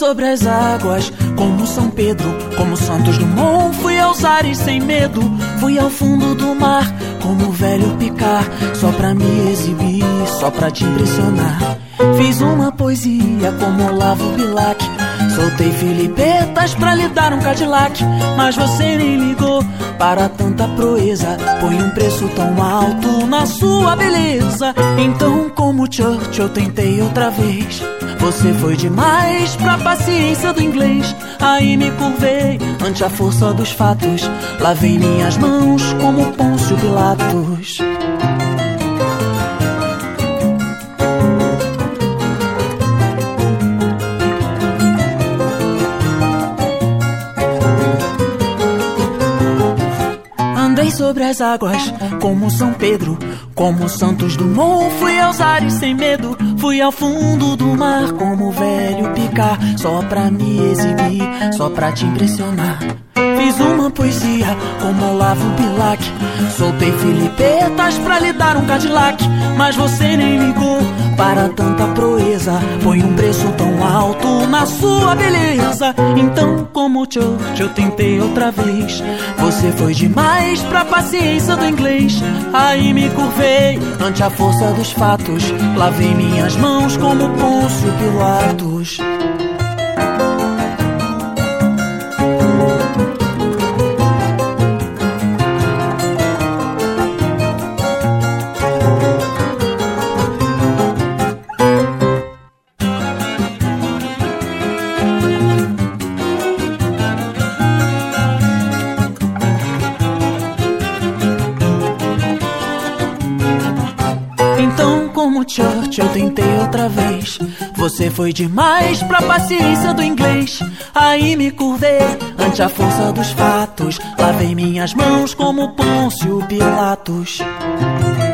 sobre as águas, como São Pedro, como Santos Dumont. Fui aos ares sem medo, fui ao fundo do mar, como o velho Picard, só pra me exibir, só pra te impressionar. Fiz uma poesia como Olavo Bilac, soltei filipetas pra lhe dar um Cadillac. Mas você nem ligou para tanta proeza, põe um preço tão alto na sua beleza. Então, como Churchill, eu tentei outra vez. Você foi demais pra paciência do inglês. Aí me curvei ante a força dos fatos, lavei minhas mãos como Pôncio Pilatos. Andei sobre as águas, como São Pedro, como Santos Dumont. Fui aos ares sem medo, fui ao fundo do mar, como o velho Picard, só pra me exibir, só pra te impressionar. Fiz uma poesia como Olavo Bilac, soltei filipetas pra lhe dar um Cadillac. Mas você nem ligou para tanta proeza, põe um preço tão alto na sua beleza. Então, como Churchill, eu tentei outra vez. Você foi demais pra paciência do inglês. Aí me curvei ante a força dos fatos, lavei minhas mãos como Pôncio Pilatos. Então, como Churchill, eu tentei outra vez. Você foi demais pra paciência do inglês. Aí me curvei ante a força dos fatos, lavei minhas mãos como Pôncio Pilatos.